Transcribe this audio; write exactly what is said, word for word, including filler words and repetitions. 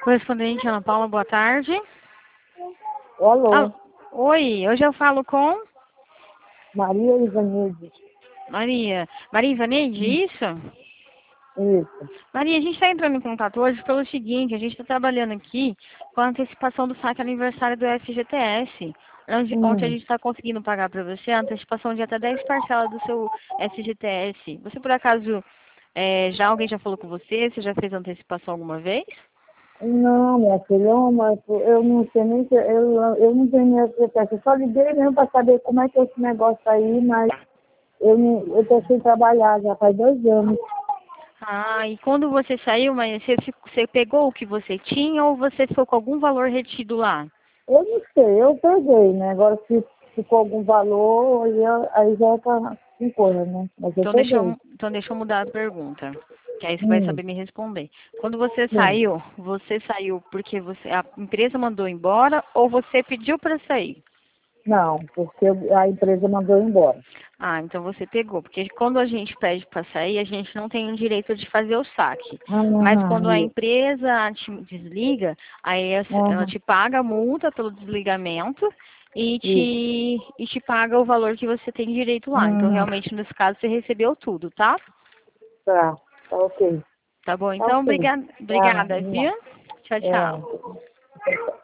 Correspondente Ana Paula, boa tarde. Alô, Ah, oi, hoje eu falo com Maria Ivanilde. Maria. Maria Ivaneide, Hum, isso? Isso. Maria, a gente está entrando em contato hoje pelo seguinte, a gente está trabalhando aqui com a antecipação do saque aniversário do F G T S, onde, onde a Hum, gente está conseguindo pagar para você a antecipação de até dez parcelas do seu F G T S. Você, por acaso, é, já alguém já falou com você? Você já fez antecipação alguma vez? Não, minha filha, eu, mas eu não sei nem se eu, eu não tenho minha certeza. Eu só liguei mesmo para saber como é que é esse negócio aí, mas eu não, eu tô sem trabalhar já faz dois anos. Ah, e quando você saiu, mas você, fi- você pegou o que você tinha ou você ficou com algum valor retido lá? Eu não sei, eu peguei, né? Agora se ficou algum valor, aí, eu- aí já tá com coisa, né? Mas eu Então deixa peguei. eu, então deixa eu mudar a pergunta, que aí você vai Hum, saber me responder. Quando você sim. saiu, você saiu porque você, a empresa mandou embora ou você pediu para sair? Não, porque eu- a empresa mandou embora. Ah, então você pegou, porque quando a gente pede para sair, a gente não tem o direito de fazer o saque. Mas Ah, quando a isso. empresa te desliga, aí essa- ela Aham, te paga a multa pelo desligamento e isso. te, e te paga o valor que você tem direito lá. Então, Uhum. realmente, nesse caso, você recebeu tudo, tá? Tá, tá ok. Tá bom? Tá Então, ok. obrigada, Tá, obrigada, vamos lá. viu? Tchau, tchau. É.